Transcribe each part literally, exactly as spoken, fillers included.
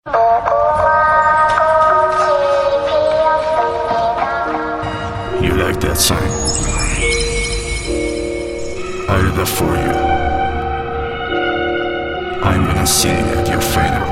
You like that song? I did that for you. I'm gonna sing at your funeral.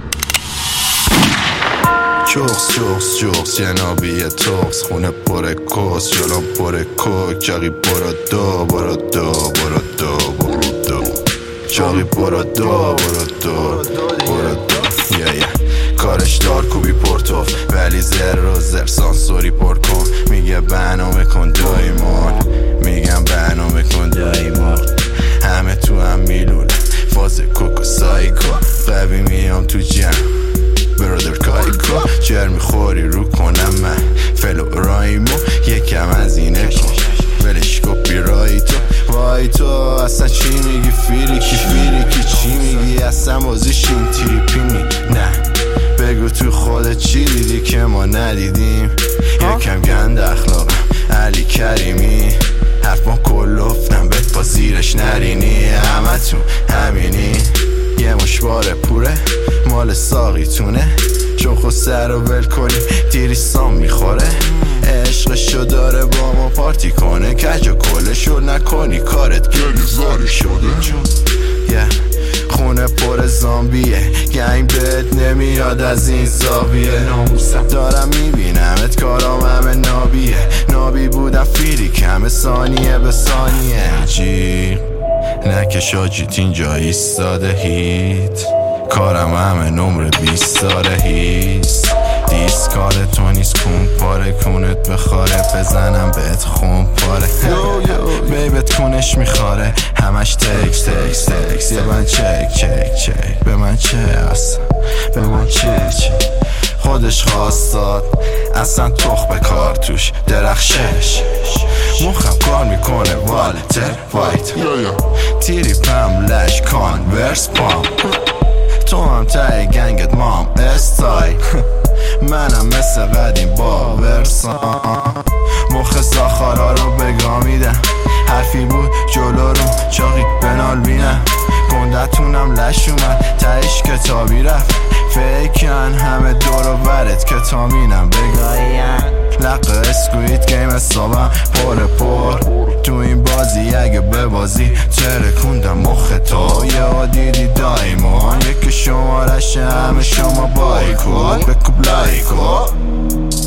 چوخس چوخس چوخس جنابی توخس خونه پر کس جلوم پر کوک چاقی برو دو برو دو برو دو برو دو چاقی برو دو برو دو برو دو یه یه کارش دار کوبی پرتوف ولی زر و زر سانسوری پر کن میگه برنامه کن دایمان میگم برنامه کن دایمان همه تو هم میلونه فاز کوکو سایکو قوی میام تو جمع برادر کایکو جر میخوری رو کنم من فلو رایمو یکم از اینه کن ولش کپی رایتو وای تو اصلا چی میگی فیریکی فیریکی چی میگی اصلا بازیشین تریپی می نه بگو تو خودت چی دیدی که ما ندیدیم یکم گند اخلاقم علی کریمی حرفم کلوفتم بهت با زیرش نرینی همه تو همینی یه مشوار پوره مال ساقیتونه چون خود سر رو ول کنی دیریستان میخوره عشقشو داره با ما پارتی کنه کج و کلشو نکنی کارت گریزاری شده یه خونه پر زامبیه گنگ بهت نمیاد از این زاویه ناموسم دارم میبینمت کارام همه نابیه نابی بودم فیری کم ثانیه به ثانیه جی نکش آجیت اینجا ایستاده هیت کارم همه نمره بیست داره هیست دیست کار تو نیست کون پاره کونت بخاره بزنم بهت خون پاره بیبت کونش میخاره همش تکس تکس تکس یه من چک چک چک به من چه هست به من چه چه خودش خواستاد اصلا تخ به کار توش درخشش مخم کار میکنه والتر وایت تیری پم لش کانورس پام تو هم تای گنگت مام استای منم مثل قدیم با ورسان مخ ساخارا رو بگا میدم حرفی بود جلو رو چاقی بنال بینم گندتونم لش اومد تایش کتابی رفت فیکن همه دور و برت کتامینم بگاین لقه اسکویت گیم حسابم پر پر تو این بازی اگه ببازی ترکوندم مخ تو یا دیدی دایمان یکی شمارش همه شما بایکو بکوب لایکو